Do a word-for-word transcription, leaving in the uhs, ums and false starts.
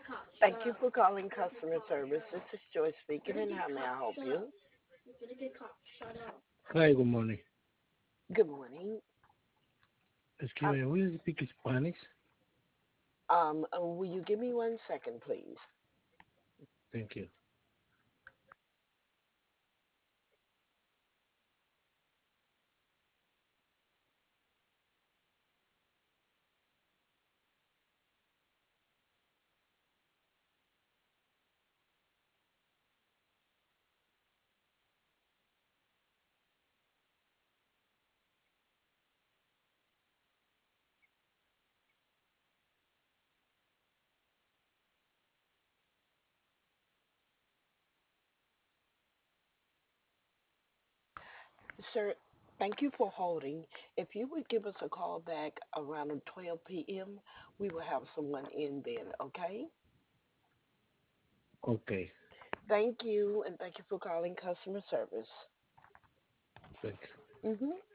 Thank you for calling customer service. This is Joy speaking, and how may I help you? Hi, good morning. Good morning. Excuse Um, me, will speak Spanish? um, uh, will you give me one second, please? Thank you. Sir, thank you for holding. If you would give us a call back around twelve p m, we will have someone in then, okay? Okay, Thank you, and thank you for calling customer service. thank you. Mm-hmm.